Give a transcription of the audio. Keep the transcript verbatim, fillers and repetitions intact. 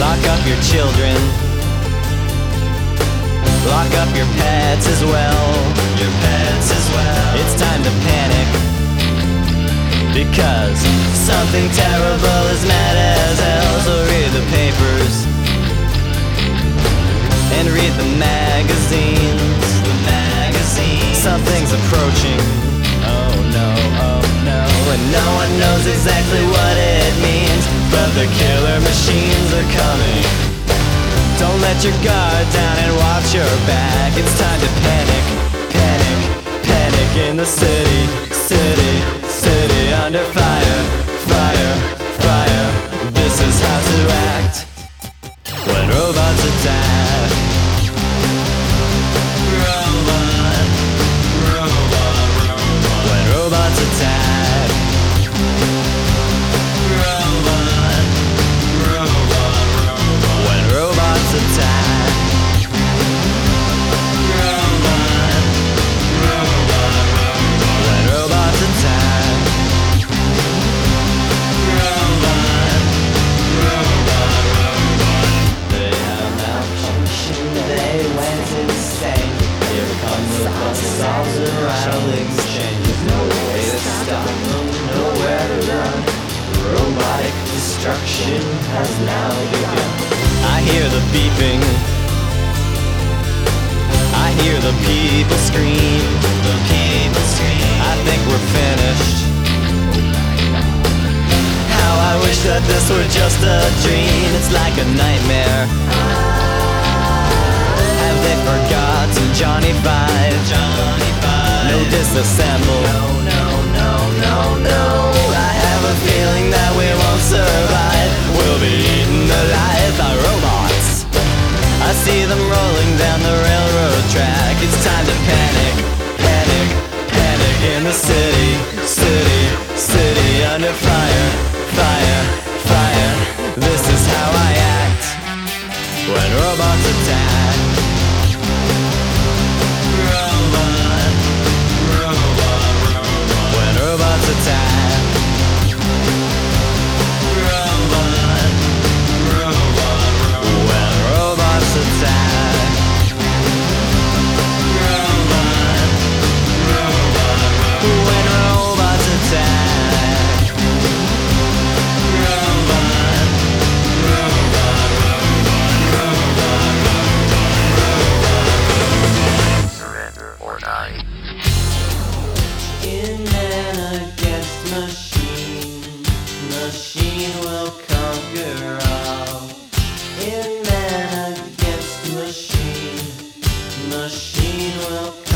Lock up your children, lock up your pets as well. Your pets as well. It's time to panic, because something terrible is mad as hell. So read the papers and read the magazines. The magazines. Something's approaching. Oh no, oh no. And no one knows exactly what it means, but the killer machines are coming. Don't let your guard down and watch your back. It's time to panic, panic, panic in the city, city, city under fire, fire, fire. This is how to act when robots attack. Robot, robot, robot. When robots attack. Robot, robot, robot. When robots attack. Robot, robot, robot. When robots attack. Robot, robot, robot. They have malfunction, they went insane. Here comes the buzzsaws and rattling chains. No way to stop them, nowhere to run. Robotic destruction has now begun. I hear the beeping, I hear the people scream. The people scream. I think we're finished. How I wish that this were just a dream. It's like a nightmare. Have they forgotten Johnny Five? Johnny Five. No disassemble. No, no, no, no, no. I have a feeling that we won't survive. We'll be eaten alive by robots. I see them rolling down the railroad track. It's time to panic, panic, panic in the city, city, city under fire, fire, fire. This is how I act when robots attack. Robot, robot, robot. When robots attack. Robot, robot, robot. When robots attack. Robot, robot, robot. When robots attack. Robot, robot, robot, robot. Surrender or die. In man against machine, machine will conquer all. In man against machine, machine will conquer all.